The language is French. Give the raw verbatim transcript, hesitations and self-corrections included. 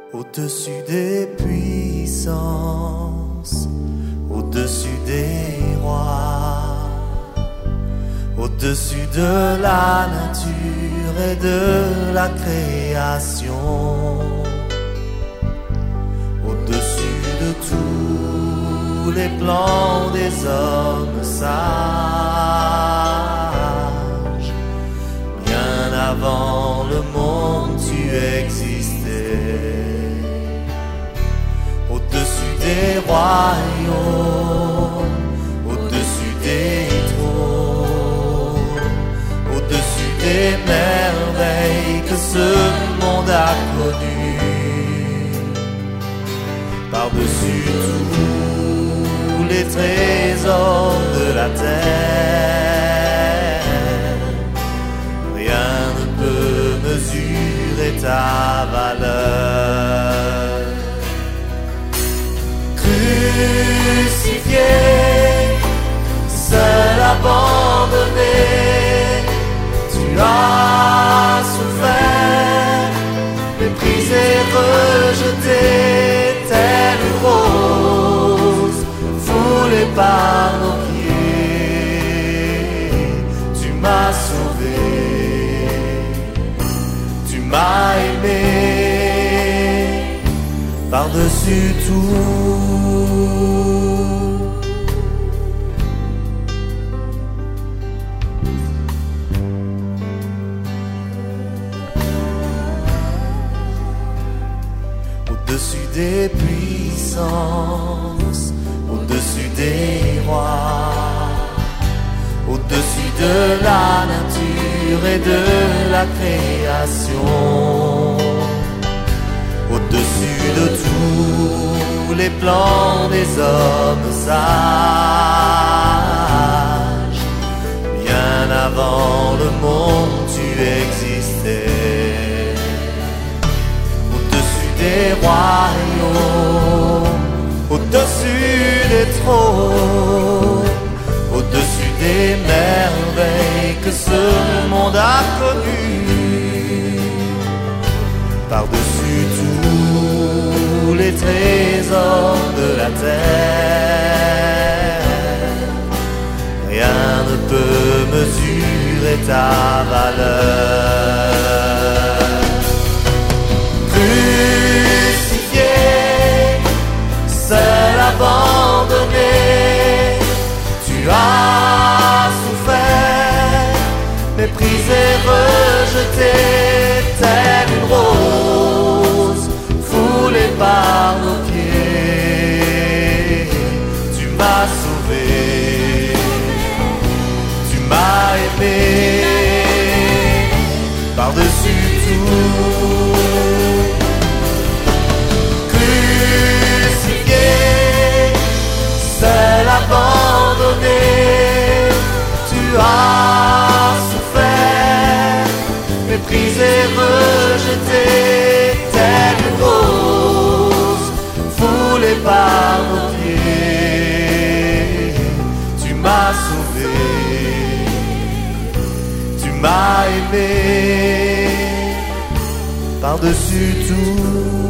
Au-dessus des puissances, au-dessus des rois, au-dessus de la nature et de la création, au-dessus de tous les plans des hommes sages, bien avant le monde tu existais. Au-dessus des royaumes, au-dessus des trônes, au-dessus des merveilles que ce monde a connues, par-dessus tous les trésors de la terre, rien ne peut mesurer ta valeur. Crucifié, seul abandonné, tu as souffert, méprisé, rejeté, telle une rose, foulée par nos pieds. Tu m'as sauvé, tu m'as aimé, par-dessus tout. Au-dessus des puissances, au-dessus des rois, au-dessus de la nature et de la création, au-dessus de tous les plans des hommes sages, bien avant le monde tu existais. Au-dessus des royaumes, au-dessus des trônes, au-dessus des merveilles que ce monde a connues, par-dessus tous les trésors de la terre, rien ne peut mesurer ta valeur. Crucifié, seul abandonné, tu as souffert, méprisé, rejeté, telle une rose, foulée par nos pieds. Tu m'as sauvé, tu m'as aimé, par-dessus tout. Crucifié, seul abandonné, tu as souffert, méprisé, rejeté, telle une rose, foulée par nos pieds. Tu m'as sauvé, tu m'as aimé, par-dessus tout.